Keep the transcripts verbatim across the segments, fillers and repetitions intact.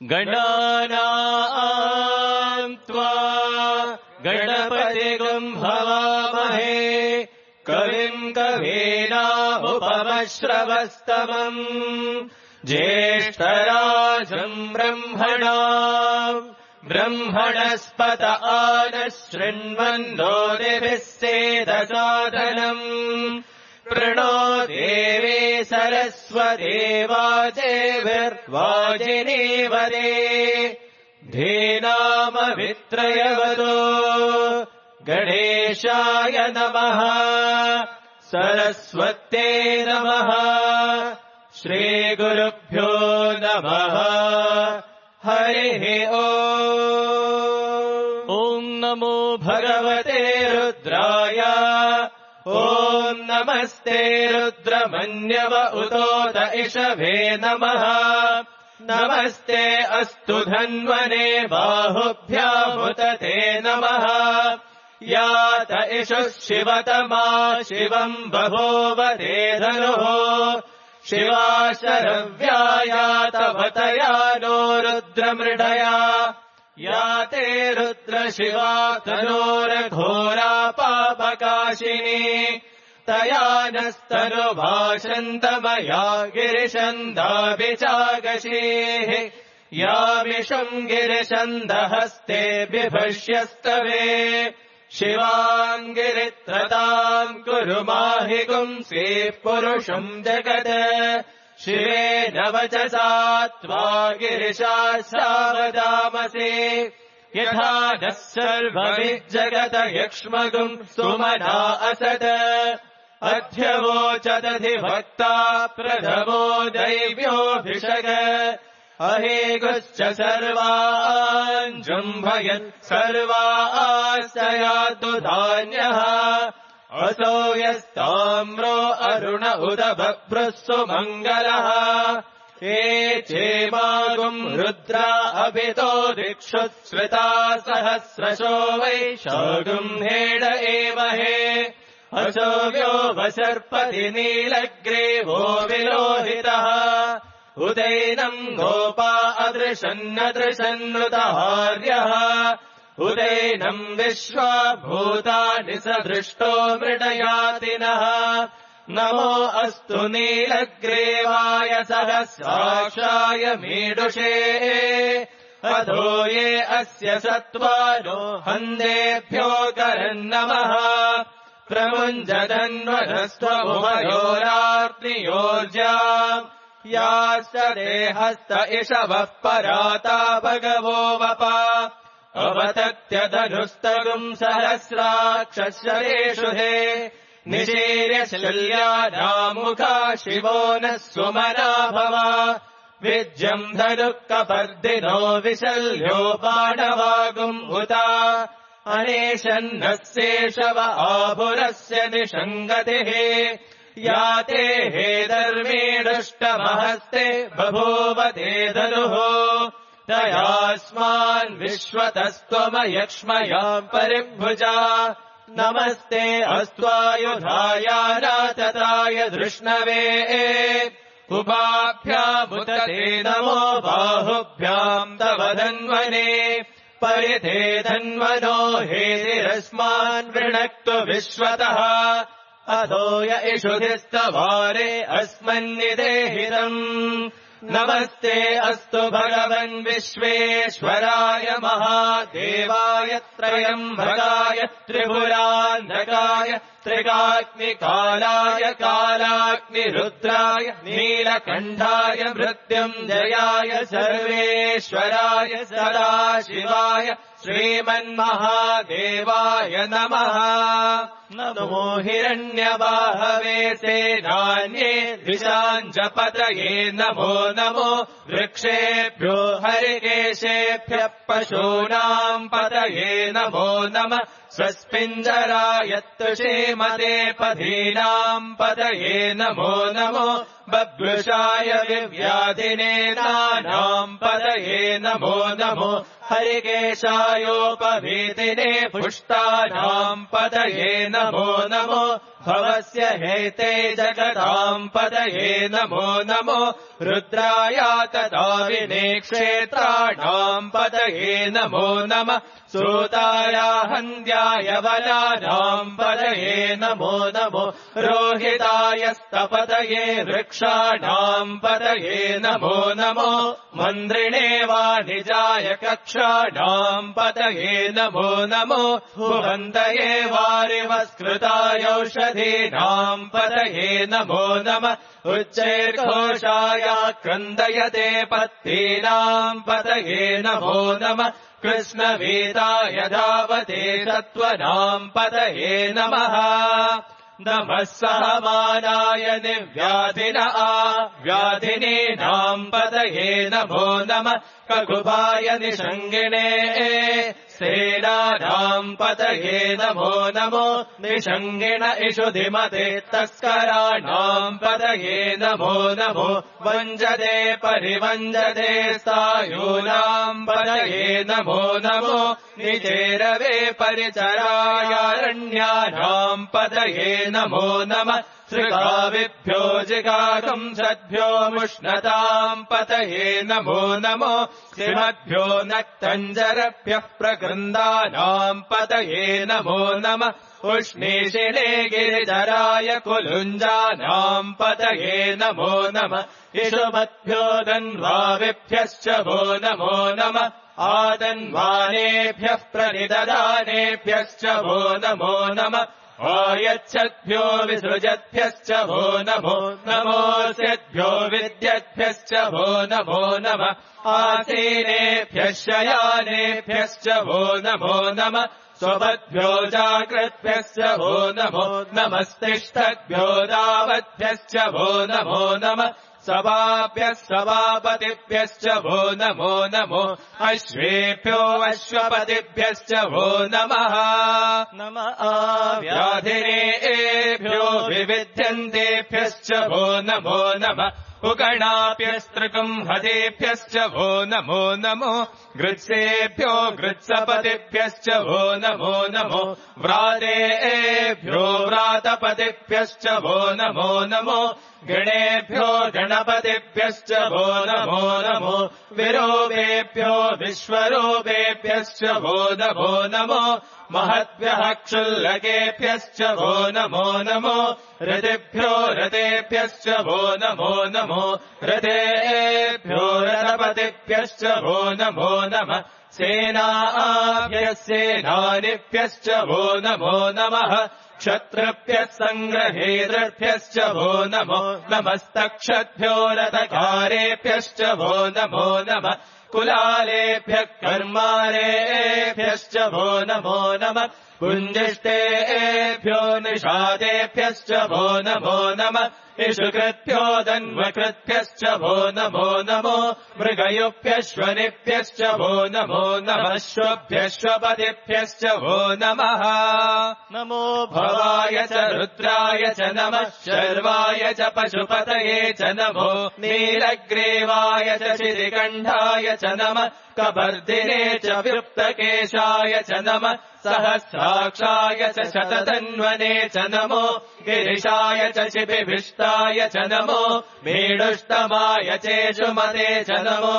गणानाम् त्वा गणपतिगुम् भवामहे कविम् कवीनामुपमश्रवस्तमम् ज्येष्ठराजम् ब्रह्मणाम् ब्रह्मणस्पत आनः शृण्वन्नोतिभिः सेदसादनम् प्रणो देवे सरस्वती वाजेभिर्वाजिनीवदे धेनामवित्रयवतो गणेशाय नमः सरस्वत्यै नमः श्रीगुरुभ्यो नमः हरिः ओम् ॐ नमो भगवते रुद्राय ॐ नमस्ते रुद्रमन्यव उतोत इषभे नमः नमस्ते अस्तु धन्वने बाहुभ्यामुत ते नमः यात इषुः शिवतमा शिवम् बभूव ते धनुः शिवा शरव्यायातवतया नो रुद्रमृडया याते रुद्र शिवा तनोरघोरा पापकाशिनी तया नस्तनुभाषन्तमया गिरिशन्दाभिचागशीः यामिषम् गिरिशन्दहस्ते बिभष्यस्तवे शिवाङ्गिरित्रताम् कुरु माहि पुंसीः पुरुषम् जगत् शिवेन वचसा त्वा गिरिशा सावदामसे यथा नः सर्वविज्जगत यक्ष्मगुम् सुमना असद अध्यवोचदधिभक्ता प्रथमो दैव्योऽभिषग अहेगुश्च सर्वान् जृम्भयन् सर्वास्तयातु धान्यः असो यस्ताम्रो अरुण उद बभ्रुः सुमङ्गलः ये चेमागुम् रुद्रा अभितो दिक्षुश्रुता सहस्रशो वैशागुम् हेड एवहे अशोभ्यो वसर्पति नीलग्रीवो विलोहितः उदैनम् गोपा अदृशन्नदृशन्नृतहार्यः उदैनम् विश्वा भूतानि स दृष्टो मृडयातिनः नमो अस्तु नीलग्रीवाय सहस्राक्षाय मीडुषे अधो ये अस्य सत्त्वानो हन्देभ्यो करन्नमः प्रमुञ्जधन्वनस्त्वमुभयोरार्तियोर्जा याश्च देहस्त इषवः पराता भगवो वपा अवतत्यधनुस्तगुम् सहस्राक्षरेषु हे निशीर्य शल्यानामुखा शिवो नः सुमना भवा विज्यम् धनुः कपर्दिनो विशल्यो बाणवागुम् उता अनेशन्नः शेषव आभुरस्य निषङ्गतिः याते हे धर्मेणुष्टमहस्ते बभूव ते धनुः तयास्मान् विश्वतस्त्वमयक्ष्मयाम् परिभुजा नमस्ते अस्त्वायुधायानातताय धृष्णवे उभाभ्यामुत ते नमो बाहुभ्याम् तव धन्वने परिते धन्वनो हेतिरस्मान् वृणक्तु विश्वतः अधो य इषुधिस्तवारे अस्मन्निदेहितम् नमस्ते अस्तु भगवन् विश्वेश्वराय महादेवाय त्रयम्बकाय त्रिपुरान्धकाय त्रिकाग्निकालाय कालाग्निरुद्राय नीलकण्ठाय मृत्युञ्जयाय सर्वेश्वराय सदाशिवाय श्रीमन्महादेवाय नमः नमो हिरण्यबाहवे सेनान्ये द्विषाञ्जपतये नमो नमो वृक्षेभ्यो हरिकेशेभ्यः पशूनाम् पतये नमो नमः स्वस्पिञ्जराय तुषेमते पदीनाम् पतये नमो नमो बभ्रुषाय विव्याधिने नानाम् पतये नमो नमो हरिकेशायोपभीतिने पुष्टानाम् पतये नमो नमो भवस्य हेते जगताम् पतये नमो नमो रुद्राय तथा विनेक्षेत्राणाम् पतये नमो नमः सूताय हन्द्याय वनानाम् पतये नमो नमो रोहिताय स्तपतये वृक्षाणाम् पतये नमो नमो मन्द्रिणे वाणिजाय कक्षाणाम् पतये नमो नमो भुवन्तये वारिवस्कृतायौषधीनाम् पतये नमो नमः उच्चैर्घोषाय क्रन्दयते पत्तीनाम् पतये नमो नमः कृष्णवीताय धावते सत्त्वनाम् पतये नमः नमः सहमानाय निव्याधिन व्याधिनीनाम् पतये नमो नमः ककुभाय निषङ्गिणे सेनानाम् पतये नमो नमो निषङ्गिण इषुधिमते तस्कराणाम् पतये नमो नमो वञ्जते परिवञ्जते स्थायूनाम् पतये नमो नमो निचेरवे परिचरायारण्यानाम् पतये नमो नमः श्रृगाविभ्यो जिगागम् सद्भ्यो मुष्णताम् पतये नमो नमो श्रीमद्भ्यो नक्तञ्जरभ्यः प्रकृन्दानाम् पतये नमो नमः उष्णीषिणे गिरिधराय कुलुञ्जानाम् पतये नमो नमः इषुमद्भ्यो दन्वाविभ्यश्च वो नमो नमः आदन्वानेभ्यः प्रणिददानेभ्यश्च वो नमो नमः आयच्छद्भ्यो विसृजद्भ्यश्च वो नमो नमोऽस्यद्भ्यो विद्यद्भ्यश्च वो नमो नमः आसीनेभ्यः शयानेभ्यश्च वो नमो नमः स्वपद्भ्यो जाग्रद्भ्यश्च वो नमो नमस्तिष्ठद्भ्यो दावद्भ्यश्च वो नमो नमः सभाभ्यः सभापतिभ्यश्च वो नमो नमो अश्वेभ्यो अश्वपतिभ्यश्च वो नमः नमः व्याधिनेभ्यो विविध्यन्तेभ्यश्च वो नमो नमः उगणाभ्यस्त्रिकम् हतेभ्यश्च वो नमो नमो गृत्सेभ्यो गृत्सपतिभ्यश्च वो नमो नमो व्रातेभ्यो व्रातपतिभ्यश्च वो नमो नमो गणेभ्यो गणपतिभ्यश्च वो नमो नमो विरोपेभ्यो विश्वरूपेभ्यश्च वो नमो नमो महद्भ्यः क्षुल्लकेभ्यश्च वो नमो नमो रथेभ्यो रथेभ्यश्च वो नमो नमो रथेभ्यो रथपतिभ्यश्च वो नमो नमः सेनाभ्यः सेनानिभ्यश्च वो नमो नमः क्षत्रभ्यः सङ्ग्रहेतृभ्यश्च वो नमो नमस्तक्षद्भ्यो रथकारेभ्यश्च वो नमो नमः कुलालेभ्यः कर्मारेभ्यश्च वो नमो नमः पुञ्जिष्टेभ्यो निषादेभ्यश्च वो नमो नमः इषुकृभ्यो दन्वकृभ्यश्च वो नमो नमो मृगयुभ्यश्वनिभ्यश्च वो नमो नमः श्वभ्यश्वपतिभ्यश्च वो नमः नमो भवाय च रुद्राय च नमः शर्वाय च पशुपतये च नमो नीलग्रीवाय च शितिकण्ठाय च नमः कबर्दिने च विप्तकेशाय च नमः सहस्राक्षाय च शततन्वने च नमो गिरिशाय च शिबिभिष्टाय च नमो मेढुष्टमाय चेषुमते च नमो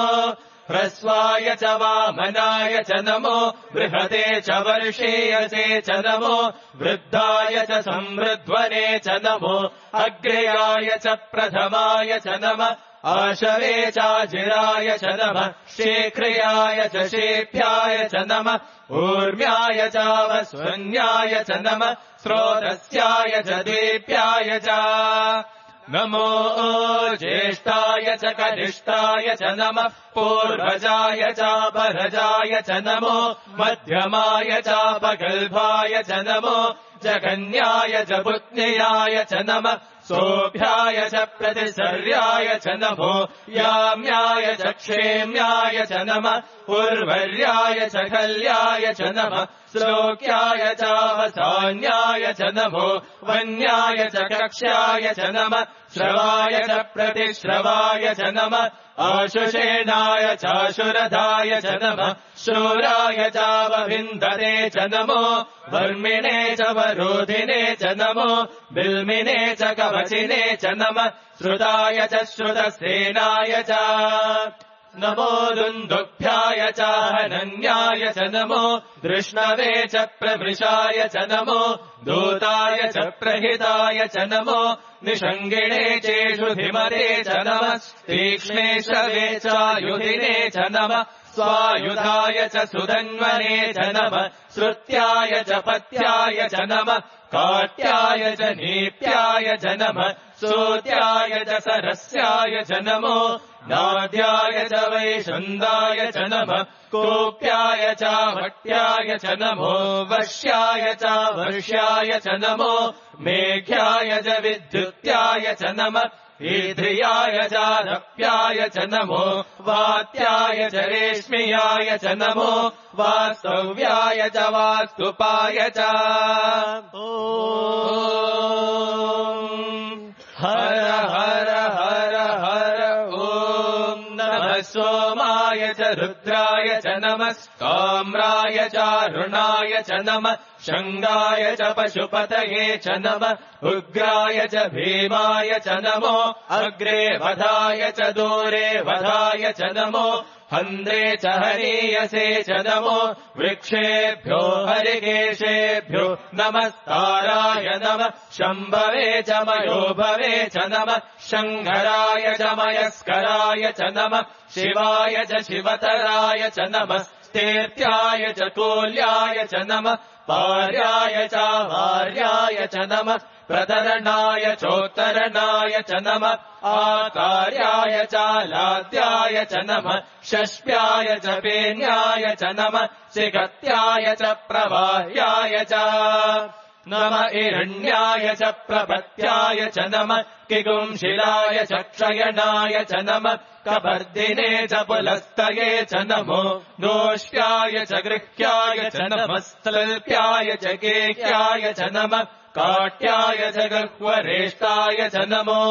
ह्रस्वाय च वामनाय च नमो बृहते च वर्षीयसे च नमो वृद्धाय च संवृध्वने च नमो अग्र्याय च प्रथमाय च नमः आशवे चाजिराय च नमः शीघ्र्याय च शेभ्याय च नमः ऊर्म्याय चावस्वन्याय च नमः स्रोतस्याय च दीप्याय च नमो ज्येष्ठाय च कनिष्ठाय च नमः पूर्वजाय चापरजाय च नमो मध्यमाय चापगल्भाय च नमो जगन्याय च पुत्न्याय च नमः सोऽभ्याय च प्रतिसर्याय च नमो याम्याय च क्षेम्याय च नमः उर्वर्याय च खल्याय च नमः श्लोक्याय चावसान्याय च नमो वन्याय च कक्ष्याय च नमः श्रवाय च प्रतिश्रवाय च नमः आशुषेणाय चाशुरधाय च नमः शूराय चावविन्दते च नमो वर्मिणे च रोधिने च नमो बिल्मिने च कवचिने च नमः श्रुताय च श्रुतसेनाय च नमो दुन्दुभ्याय च हनन्याय च नमो दृष्णवे च प्रवृषाय च नमो दूताय च प्रहिताय च नमो निषङ्गिणे चेषुधिमते च नमः तीक्ष्णेशवे चायुधिने च नमः स्वायुधाय च सुधन्वने च नमः श्रुत्याय च पत्याय च नमः काट्याय च नीप्याय च नमः सोत्याय च सरस्याय च नमो नाद्याय च वैशन्दाय च नमः कोप्याय च भट्याय च नमो वश्याय च वर्ष्याय च नमो मेघ्याय च विद्युत्याय च नमः ईध्रियाय च रप्याय च नमो वात्याय च रेश्मियाय च नमो वास्तव्याय च वास्तुपाय च ॐ हर हर हर हर ॐ नमः सोमाय च रुद्राय च नमः काम्राय च अरुणाय च नमः शङ्गाय च पशुपतये च नमः उग्राय च भीमाय च नमो अग्रे वधाय च दूरे वधाय च नमो हन्द्रे च हरीयसे च नमो वृक्षेभ्यो हरिकेशेभ्यो नमस्ताराय नमः शम्भवे च मयोभवे च नमः शङ्कराय च मयस्कराय च नमः शिवाय च शिवतराय च नमः स्तेत्याय च कोल्याय च नमः पार्याय च वार्याय च नमः प्रतरणाय चोत्तरणाय च नमः आकार्याय च लाद्याय च नमः षष्प्याय च पेन्याय च नमः सिगत्याय च प्रवाह्याय च नमः हिरण्याय च प्रपत्याय च नमः किगुंशिलाय च क्षयणाय च नमः कपर्दिने च पुलस्तये च नमो दोष्याय च गृह्याय च नमः स्तल्प्याय च गेह्याय च नमः काट्याय च गह्वरेष्टाय च नमो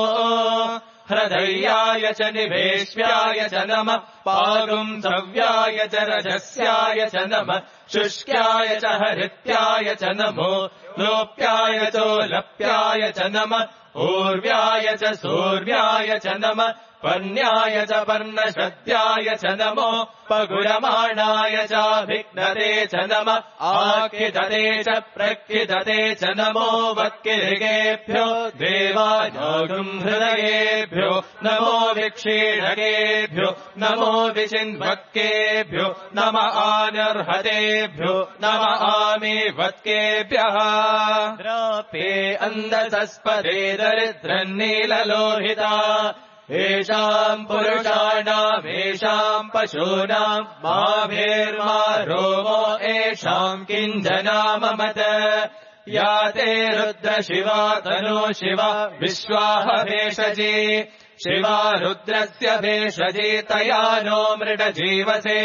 हृदयाय च निवेश्याय च नमः पागुंसव्याय च रजस्याय च नमः शुष्क्याय च हरित्याय च नमो लोप्याय चोलप्याय च नमः ऊर्व्याय च सूर्व्याय च नमः पर्ण्याय च पर्णशद्याय च नमो पगुरमाणाय चाभिघ्नते च नमः आखिदते च प्रखिदते च नमो वक्किरिगेभ्यो देवानागुम् हृदयेभ्यो नमो विक्षीणकेभ्यो नमो विचिन्वक्केभ्यो नम आनर्हतेभ्यो नम आमीवत्केभ्यः द्रापे अन्दसस्पदे दरिद्रन्नीललोहिता येषाम् पुरुषाणामेषाम् पशूनाम् माभेर्मा रोमो येषाम् किञ्जनाममत या ते रुद्र शिवा तनो शिवा विश्वाह भेषजी शिवा रुद्रस्य भेषजी तया नो मृड जीवसे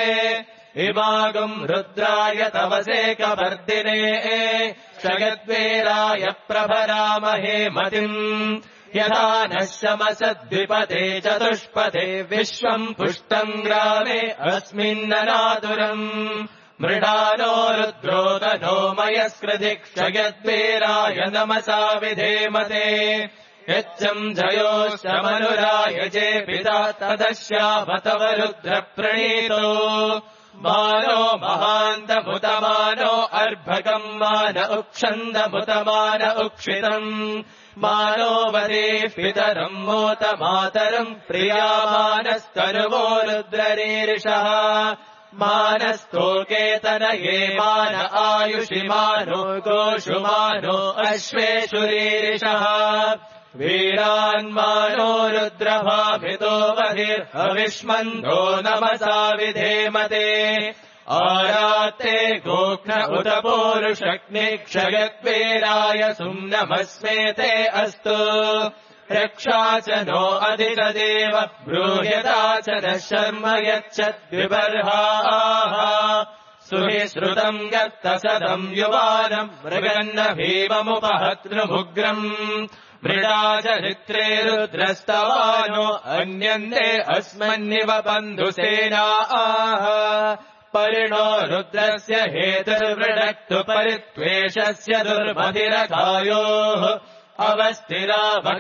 इमागुम् रुद्राय तवसे कवर्दिने क्षयद्वीराय प्रभरामहे मतिम् यथा नः शमसद्विपदे चतुष्पदे विश्वम् पुष्टम् ग्रामे अस्मिन्ननातुरम् मृडानो रुद्रोदनो मयस्कृधि क्षयद्वीराय नमसा विधेमते यच्चम् जयोश्चमनुराय जे पिता तदश्यामतव रुद्रप्रणीतो मानो महान्तमुतमानो अर्भकम् मान उक्षन्दमुतमान उक्षितम् मानो वदेः पितरम् मोत मातरम् प्रियामानस्तनुवो रुद्ररीरिषः मानस्तोकेतनये मान आयुषि मानो गोषु मानो अश्वेषुरीरिषः वीरान्मानो रुद्रभाभितो वधिर्हविष्मन्धो नमसा विधेमते आरात्ते गोघ्न उत पूरुषग्नि क्षयद्वीराय सुम्नमस्मेते अस्तु रक्षा च नो अधिरदेव ब्रूह्यता च नः शर्म यच्छद्विबर्हाः सुहि श्रुतम् यत्तसदम् युवानम् मृगन्न भीममुपहतृमुग्रम् मृडा चरित्रे रुद्रस्तवानो अन्यन्ते अस्मन्निव बन्धुसेनाः परिणो रुद्रस्य हेतुर्वृणक्तु परित्वेषस्य दुर्मधिरथायोः अवस्थिरा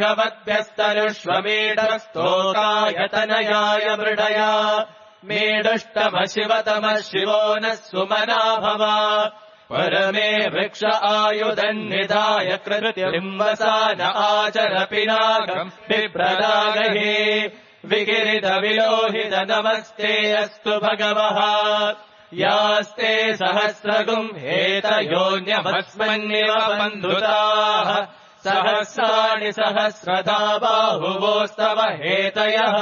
भगवद्भ्यस्तनुष्वमेढस्तोकायतनयाय मृडया मेढुष्टमः शिवतमः शिवो नः सुमना भव परमे वृक्ष आयुधन्निधाय कृत्यम्बसान आचर पिनाकम् बिभ्रदागहे विगिरित विलोहित नमस्ते अस्तु भगवः यास्ते सहस्रगुम् हेतयोन्यभस्मन्निव बन्धुताः सहस्राणि सहस्रधा बाहुवोस्तव हेतयः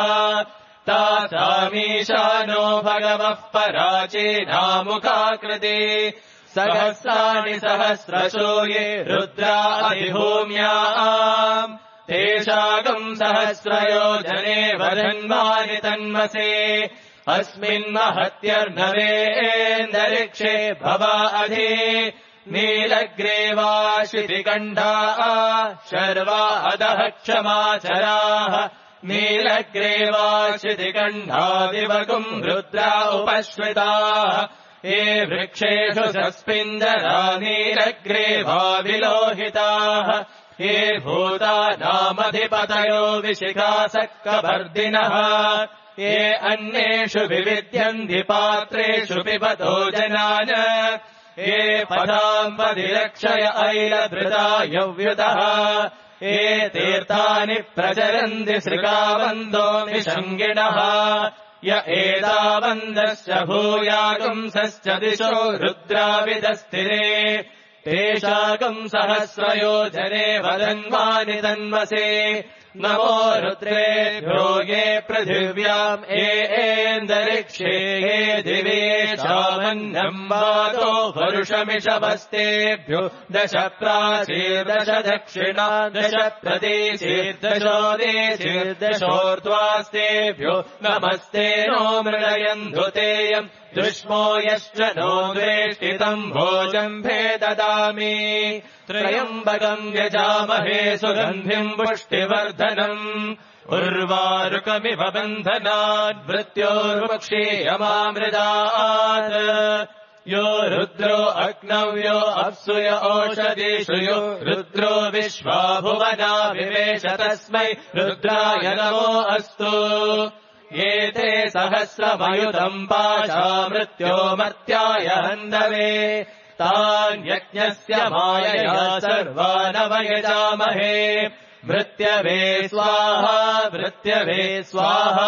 तासामीशानो भगवः पराचीनामुखाकृते सहस्राणि सहस्रशो ये रुद्रा अधिभूम्याम् तेषागम् सहस्रयोजने वधन्वानि तन्मसे अस्मिन्महत्यर्नवेन्दरिक्षे भवा अधि नीलग्रीवाशितिकण्ठा शर्वा अधः क्षमाचराः नीलग्रीवाशितिकण्ठादिवगुम् रुद्रा उपश्रिताः ये वृक्षेषु सस्मिन्दरा नीलग्रीवा विलोहिताः ये भूतानामधिपतयो विशिखासक्कभर्दिनः ये अन्येषु विविद्यन्ति पात्रेषु पिबतो जनान् ये पदाम्पतिरक्षय ऐलधृता यव्युतः ये तीर्थानि प्रचरन्ति श्रिकावन्दो निषङ्गिणः य एतावन्दश्च भूयागुंसश्च दिशो रुद्राविदस्थिरे तेषाकम् सहस्रयोजने वदन्वानि तन्मसे नमो रुद्रेभ्यो ये पृथिव्याम् एन्दरिक्षे ये दिवे शामन्यम् वातो वरुषमिषभस्तेभ्यो दश प्राचीर्दश दक्षिणा दश प्रदेशीर्दशोदेशीर्दशोर्ध्वास्तेभ्यो नमस्ते नो मृडयन्धुतेयम् दुष्मो यश्च नो द्वेष्टितम् भोजम्भे ददामि त्रयम्बकम् यजामहे सुगन्धिम् पुष्टिवर्धनम् उर्वारुकमिव बन्धनात् मृत्योर्मुक्षीयमामृदात् यो रुद्रो अग्नव्यो अप्सुय ओषधीषु यो रुद्रो विश्वा भुवना विवेश तस्मै रुद्राय नमो अस्तु एते सहस्रमयुतम् पाशा मृत्यो मर्त्याय हन्दवे तान् यज्ञस्य मायया सर्वानवयजामहे मृत्यवे स्वाहा मृत्यवे स्वाहा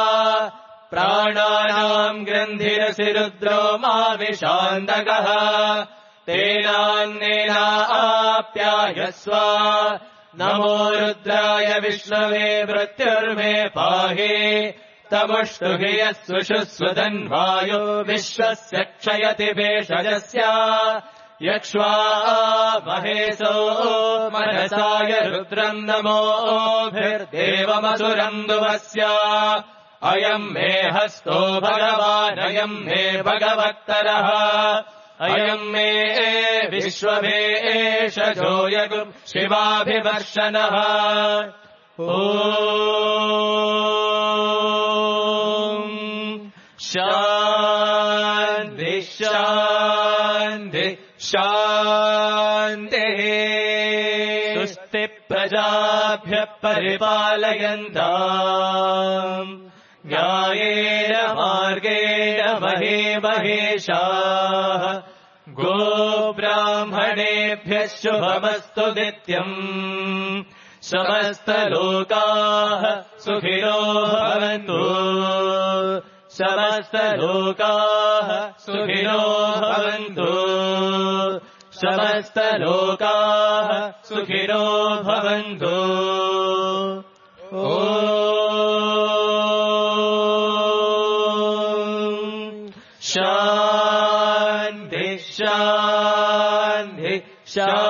प्राणानाम् ग्रन्थिरसि रुद्रो मा विशान्तकः तेनान्नेना आप्यायस्व नमो रुद्राय विष्णवे मृत्युर्मे पाहि तमुष्टुहि यस्सुषुस्वदन्वायो विश्वस्य क्षयति भेषजस्य यक्ष्वा महेशो मनसाय रुद्रम् नमोभिर्देवमसुरम् दुवस्य अयम् मे हस्तो भगवानयम् मे भगवत्तरः अयम् मे विश्वभेषजो यगुम् शिवाभिवर्षणः ॐ शान्ति शान्ति शान्तिः सुस्ति प्रजाभ्यः परिपालयन्ताम् न्यायेन मार्गेण महे महेशाः गोब्राह्मणेभ्यः शुभमस्तु नित्यम् समस्तलोकाः सुखिनो भवन्तु समस्तलोकाः सुखिनो भवन्तु समस्तलोकाः सुखिनो भवन्तु ॐ शान्ति शान्ति शान्ति